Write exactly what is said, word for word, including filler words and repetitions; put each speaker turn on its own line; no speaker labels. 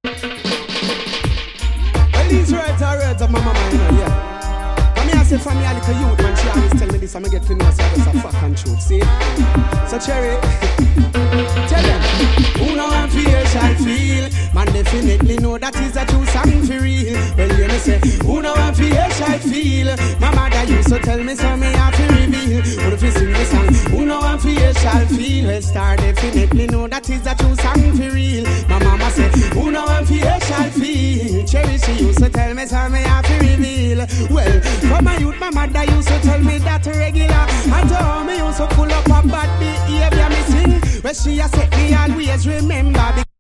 Well, these words are words of my mama, you know, yeah. But me I say for me a little youth, man, she always tell me this, and I get to know, so that's a fuck and truth, see? So Cherry, tell them, who know and feel shall feel. Man definitely know that is a true song for real. Well, you know say, who know and feel shall feel. My mother used to tell me, so me have to reveal. But if you sing the song, who know and feel shall feel. Well, Star definitely know that is a true song for real. My mama said, who know and feel shall feel. Cherry, she used to tell me, so me have to reveal. Well, from my youth, my mother used to tell me that regular. And to how me used to pull up a bad behavior me sing. Well, she a set me always remember.